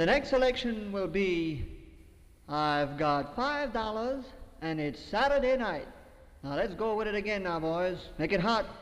The next selection will be I've Got $5 and It's Saturday Night. Now let's go with it again now, boys. Make it hot.